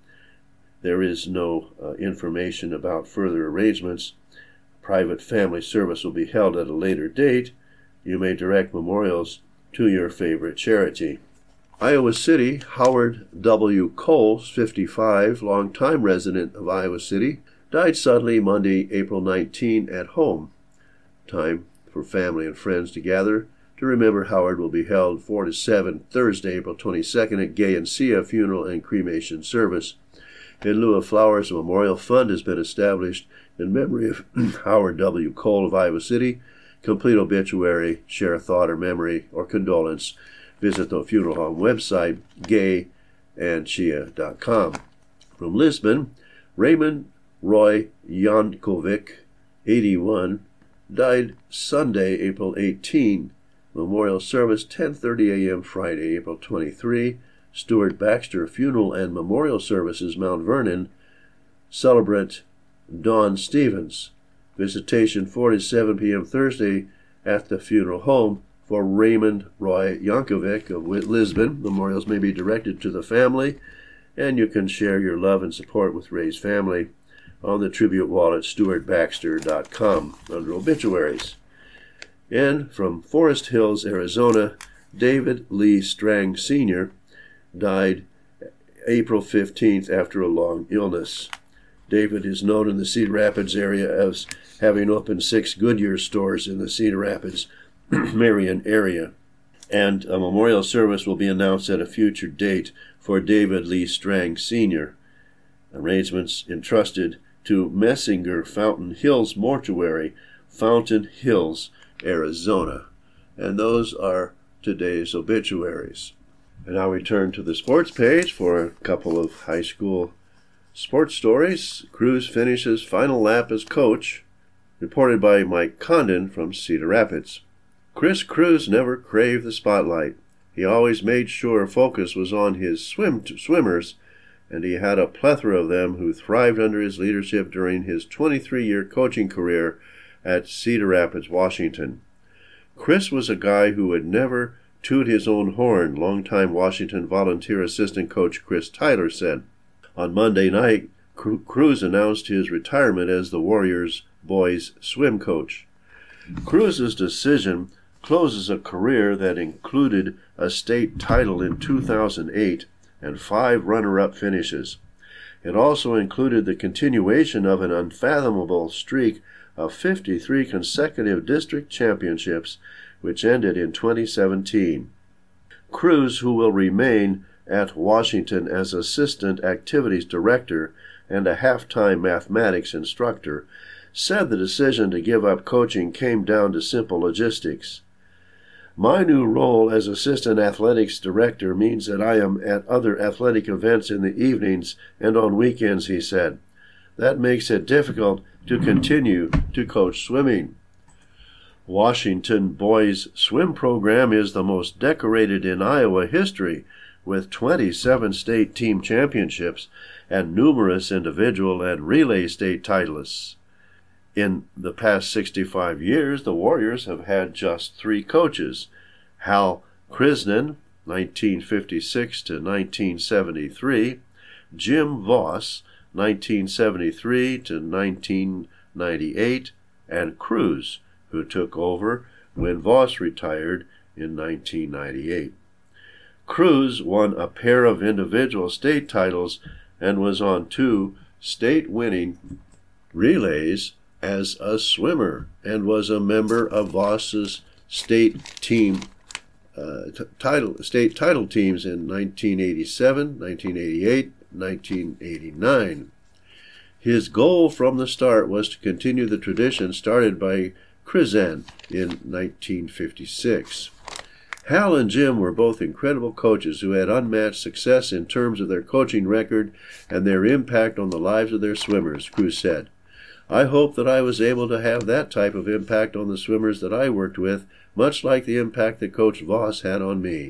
There is no uh, information about further arrangements. Private family service will be held at a later date. You may direct memorials to your favorite charity. Iowa City, Howard W. Coles, fifty-five, longtime resident of Iowa City, died suddenly Monday, April nineteenth, at home. Time for family and friends to gather to remember Howard will be held four to seven Thursday, April twenty-second at Gay and Sia Funeral and Cremation Service. In lieu of flowers, a memorial fund has been established in memory of Howard W. Cole of Iowa City. Complete obituary, share a thought or memory or condolence. Visit the funeral home website, gay and sia dot com. From Lisbon, Raymond Roy Yankovic, eighty-one, died Sunday, April eighteenth. Memorial service, ten thirty a.m. Friday, April twenty-third. Stuart Baxter Funeral and Memorial Services, Mount Vernon. Celebrant Dawn Stevens. Visitation, four to seven p.m. Thursday at the funeral home for Raymond Roy Yankovic of Lisbon. Memorials may be directed to the family, and you can share your love and support with Ray's family on the tribute wall at stuart baxter dot com under obituaries. And from Forest Hills, Arizona, David Lee Strang Senior died April fifteenth after a long illness. David is known in the Cedar Rapids area as having opened six Goodyear stores in the Cedar Rapids, Marion area. And a memorial service will be announced at a future date for David Lee Strang Senior Arrangements entrusted to Messinger Fountain Hills Mortuary, Fountain Hills, Arizona. And those are today's obituaries. And now we turn to the sports page for a couple of high school sports stories. Cruz finishes final lap as coach, reported by Mike Condon from Cedar Rapids. Chris Cruz never craved the spotlight. He always made sure focus was on his swim t- swimmers, and he had a plethora of them who thrived under his leadership during his twenty-three-year coaching career at Cedar Rapids, Washington. Chris was a guy who would never toot his own horn, longtime Washington volunteer assistant coach Chris Tyler said. On Monday night, Cruz announced his retirement as the Warriors boys swim coach. Cruz's decision closes a career that included a state title in two thousand eight and five runner-up finishes. It also included the continuation of an unfathomable streak of fifty-three consecutive district championships, which ended in twenty seventeen. Cruz, who will remain at Washington as Assistant Activities Director and a half-time mathematics instructor, said the decision to give up coaching came down to simple logistics. My new role as Assistant Athletics Director means that I am at other athletic events in the evenings and on weekends, he said. That makes it difficult to continue to coach swimming. Washington boys swim program is the most decorated in Iowa history, with twenty-seven state team championships and numerous individual and relay state titles. In the past sixty-five years, the Warriors have had just three coaches: Hal Krisnan, nineteen fifty-six to nineteen seventy-three, Jim Voss, nineteen seventy-three to nineteen ninety-eight, and Cruz, who took over when Voss retired in nineteen ninety-eight. Cruz won a pair of individual state titles and was on two state-winning relays as a swimmer, and was a member of Voss's state team uh, t- title state title teams in nineteen eighty-seven, nineteen eighty-eight, nineteen eighty-nine. His goal from the start was to continue the tradition started by Krisnan in nineteen fifty-six. Hal and Jim were both incredible coaches who had unmatched success in terms of their coaching record and their impact on the lives of their swimmers, Cruz said. I hope that I was able to have that type of impact on the swimmers that I worked with, much like the impact that Coach Voss had on me.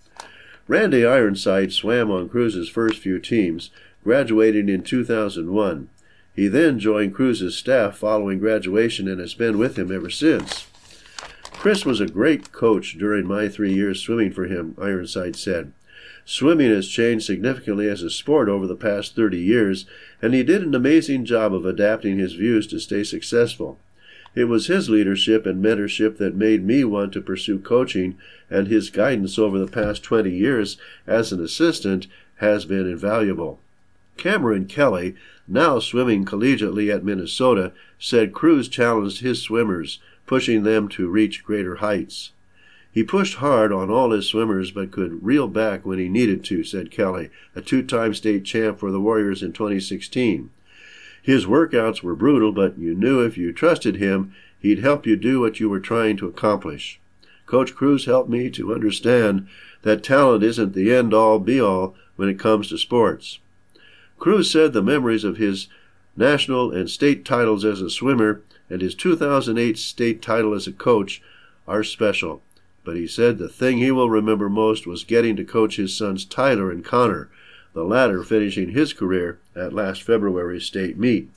Randy Ironside swam on Cruz's first few teams, graduating in two thousand one. He then joined Cruz's staff following graduation and has been with him ever since. Chris was a great coach during my three years swimming for him, Ironside said. Swimming has changed significantly as a sport over the past thirty years, and he did an amazing job of adapting his views to stay successful. It was his leadership and mentorship that made me want to pursue coaching, and his guidance over the past twenty years as an assistant has been invaluable. Cameron Kelly, now swimming collegiately at Minnesota, said Cruz challenged his swimmers, pushing them to reach greater heights. He pushed hard on all his swimmers but could reel back when he needed to, said Kelly, a two-time state champ for the Warriors in twenty sixteen. His workouts were brutal, but you knew if you trusted him, he'd help you do what you were trying to accomplish. Coach Cruz helped me to understand that talent isn't the end-all, be-all when it comes to sports. Cruz said the memories of his national and state titles as a swimmer and his two thousand eight state title as a coach are special. But he said the thing he will remember most was getting to coach his sons Tyler and Connor, the latter finishing his career at last February's state meet.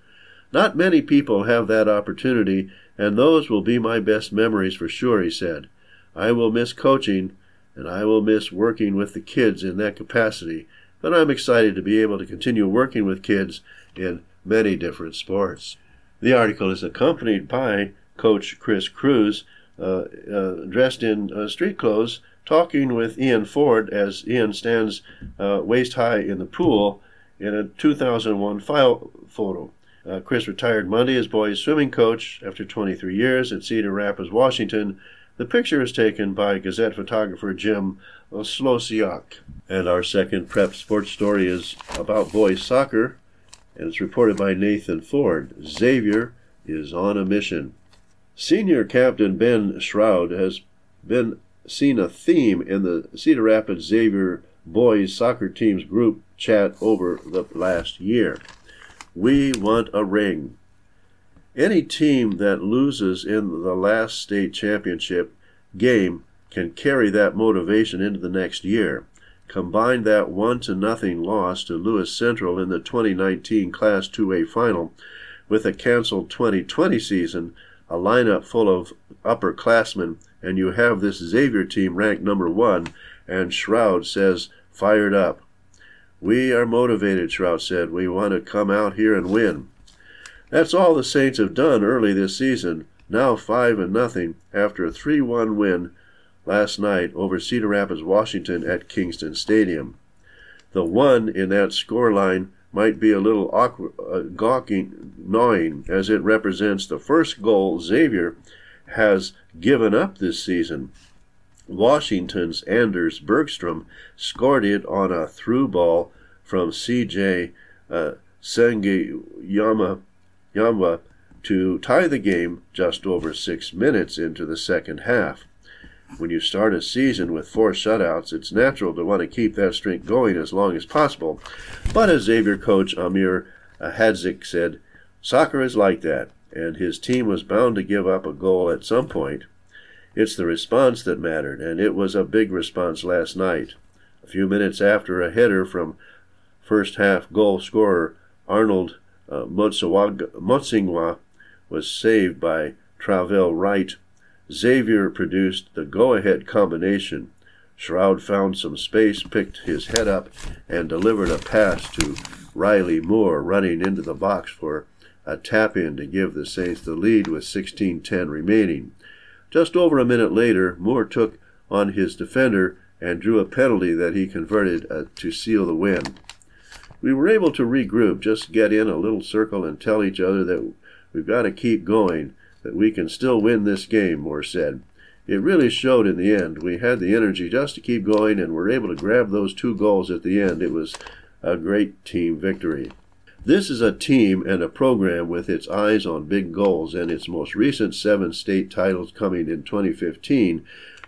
Not many people have that opportunity, and those will be my best memories for sure, he said. I will miss coaching, and I will miss working with the kids in that capacity, but I'm excited to be able to continue working with kids in many different sports. The article is accompanied by Coach Chris Cruz, Uh, uh, dressed in uh, street clothes, talking with Ian Ford as Ian stands uh, waist-high in the pool in a two thousand one file photo. Uh, Chris retired Monday as boys' swimming coach after twenty-three years at Cedar Rapids, Washington. The picture is taken by Gazette photographer Jim Slosiak. And our second prep sports story is about boys soccer, and it's reported by Nathan Ford. Xavier is on a mission. Senior captain Ben Shroud has been seen a theme in the Cedar Rapids Xavier boys soccer team's group chat over the last year. We want a ring. Any team that loses in the last state championship game can carry that motivation into the next year. Combine that one to nothing loss to Lewis Central in the twenty nineteen Class two A final with a canceled twenty twenty season, a lineup full of upperclassmen, and you have this Xavier team ranked number one, and Shroud says, fired up. We are motivated, Shroud said. We want to come out here and win. That's all the Saints have done early this season, now five and nothing after a three one win last night over Cedar Rapids, Washington at Kingston Stadium. The one in that scoreline might be a little awkward, uh, gawking, gnawing, as it represents the first goal Xavier has given up this season. Washington's Anders Bergstrom scored it on a through ball from C J uh, Sengiyama Yamwa to tie the game just over six minutes into the second half. When you start a season with four shutouts, it's natural to want to keep that streak going as long as possible. But as Xavier coach Amir Hadzik said, soccer is like that, and his team was bound to give up a goal at some point. It's the response that mattered, and it was a big response last night. A few minutes after a header from first half goal scorer Arnold uh, Motsingwa was saved by Travel Wright, Xavier produced the go-ahead combination. Shroud found some space, picked his head up, and delivered a pass to Riley Moore, running into the box for a tap-in to give the Saints the lead with sixteen ten remaining. Just over a minute later, Moore took on his defender and drew a penalty that he converted uh, to seal the win. We were able to regroup, just get in a little circle and tell each other that we've got to keep going, that we can still win this game, Moore said. It really showed in the end. We had the energy just to keep going and were able to grab those two goals at the end. It was a great team victory. This is a team and a program with its eyes on big goals, and its most recent seven state titles coming in twenty fifteen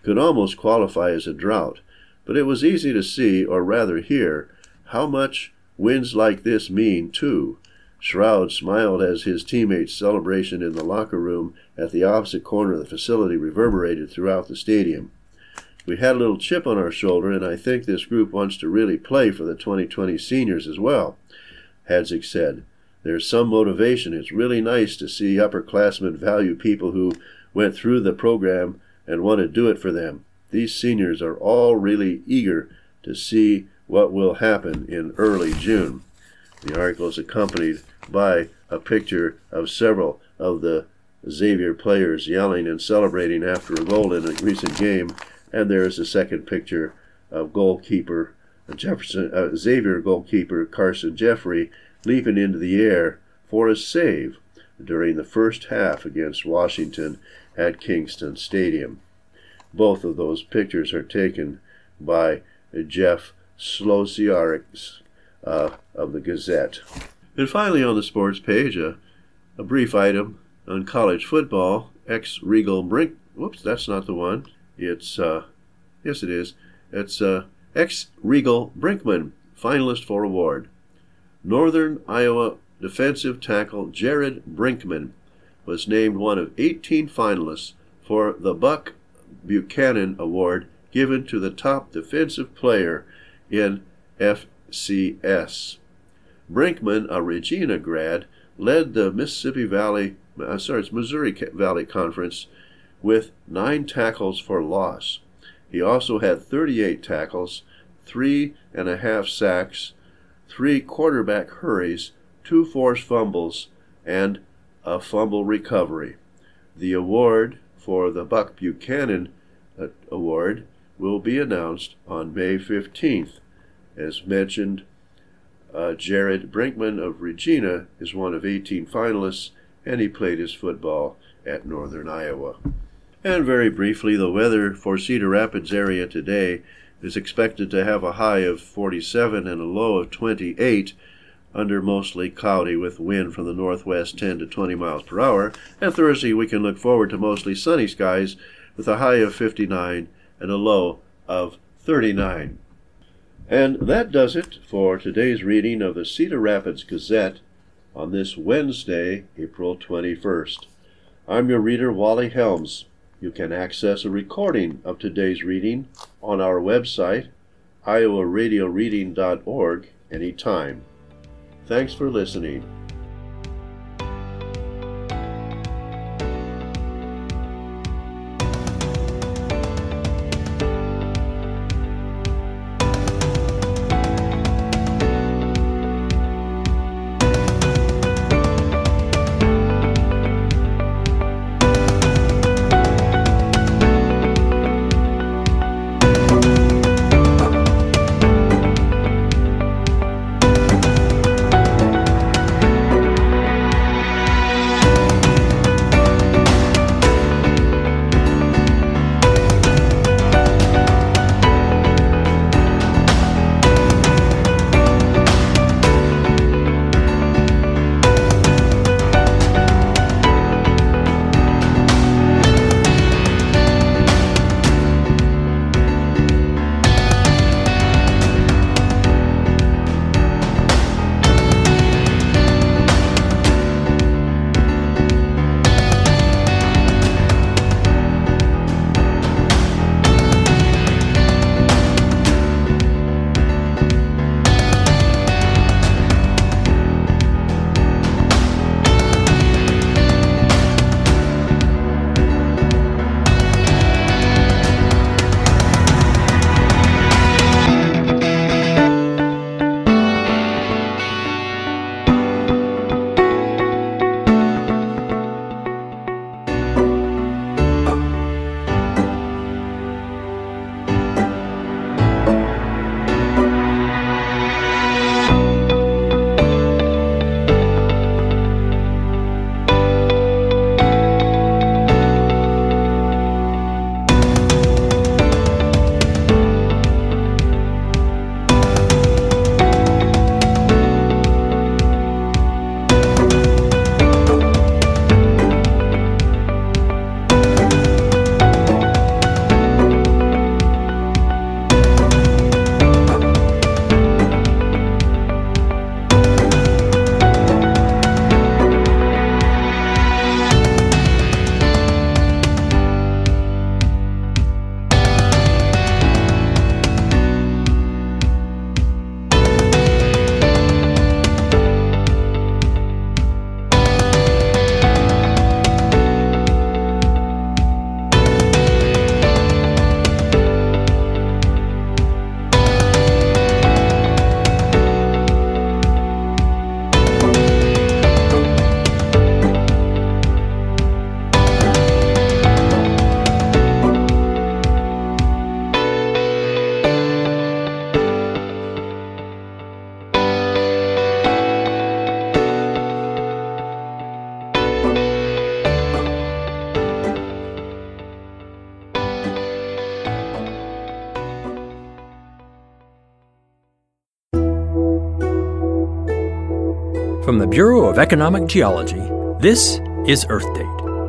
could almost qualify as a drought, but it was easy to see, or rather hear, how much winds like this mean, too. Shroud smiled as his teammates' celebration in the locker room at the opposite corner of the facility reverberated throughout the stadium. We had a little chip on our shoulder, and I think this group wants to really play for the twenty twenty seniors as well, Hadzik said. There's some motivation. It's really nice to see upperclassmen value people who went through the program and want to do it for them. These seniors are all really eager to see what will happen in early June. The article is accompanied by a picture of several of the Xavier players yelling and celebrating after a goal in a recent game, and there is a second picture of goalkeeper Jefferson, uh, Xavier goalkeeper Carson Jeffrey leaping into the air for a save during the first half against Washington at Kingston Stadium. Both of those pictures are taken by Jeff Slosiarix uh, of the Gazette. And finally on the sports page, a, a brief item on college football. Ex-Regal Brink... Whoops, that's not the one. It's, uh, yes it is. It's uh, ex-Regal Brinkman, finalist for award. Northern Iowa defensive tackle Jared Brinkman was named one of eighteen finalists for the Buck Buchanan Award given to the top defensive player in F C S. Brinkman, a Regina grad, led the Mississippi Valley, uh, sorry, it's Missouri Valley Conference with nine tackles for loss. He also had thirty-eight tackles, three and a half sacks, three quarterback hurries, two forced fumbles, and a fumble recovery. The award for the Buck Buchanan Award will be announced on May fifteenth. As mentioned, uh, Jared Brinkman of Regina is one of eighteen finalists, and he played his football at Northern Iowa. And very briefly, the weather for Cedar Rapids area today is expected to have a high of forty-seven and a low of twenty-eight, under mostly cloudy with wind from the northwest ten to twenty miles per hour. And Thursday we can look forward to mostly sunny skies with a high of fifty-nine and a low of thirty-nine. And that does it for today's reading of the Cedar Rapids Gazette on this Wednesday, April twenty-first. I'm your reader, Wally Helms. You can access a recording of today's reading on our website, iowa radio reading dot org, anytime. Thanks for listening. From the Bureau of Economic Geology, this is Earth Date.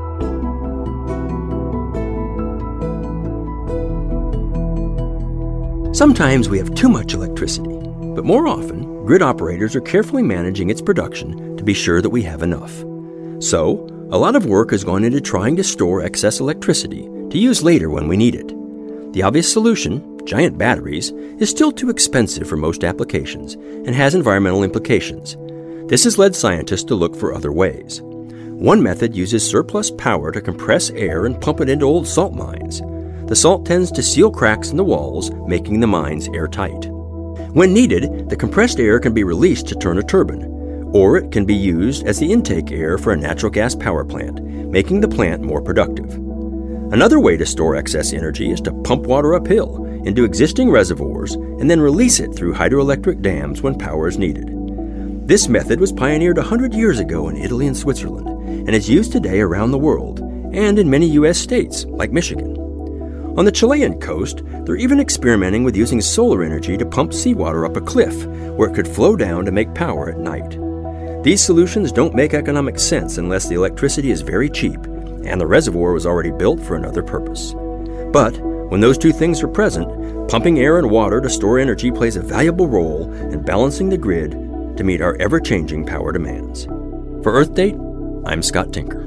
Sometimes we have too much electricity, but more often, grid operators are carefully managing its production to be sure that we have enough. So, a lot of work has gone into trying to store excess electricity to use later when we need it. The obvious solution, giant batteries, is still too expensive for most applications and has environmental implications. This has led scientists to look for other ways. One method uses surplus power to compress air and pump it into old salt mines. The salt tends to seal cracks in the walls, making the mines airtight. When needed, the compressed air can be released to turn a turbine, or it can be used as the intake air for a natural gas power plant, making the plant more productive. Another way to store excess energy is to pump water uphill into existing reservoirs and then release it through hydroelectric dams when power is needed. This method was pioneered one hundred years ago in Italy and Switzerland, and is used today around the world, and in many U S states, like Michigan. On the Chilean coast, they're even experimenting with using solar energy to pump seawater up a cliff, where it could flow down to make power at night. These solutions don't make economic sense unless the electricity is very cheap, and the reservoir was already built for another purpose. But when those two things are present, pumping air and water to store energy plays a valuable role in balancing the grid to meet our ever-changing power demands. For Earth Date, I'm Scott Tinker.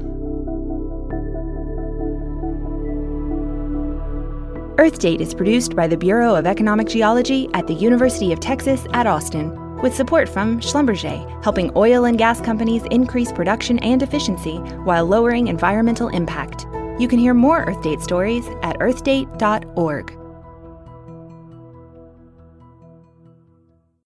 Earth Date is produced by the Bureau of Economic Geology at the University of Texas at Austin, with support from Schlumberger, helping oil and gas companies increase production and efficiency while lowering environmental impact. You can hear more Earth Date stories at earth date dot org.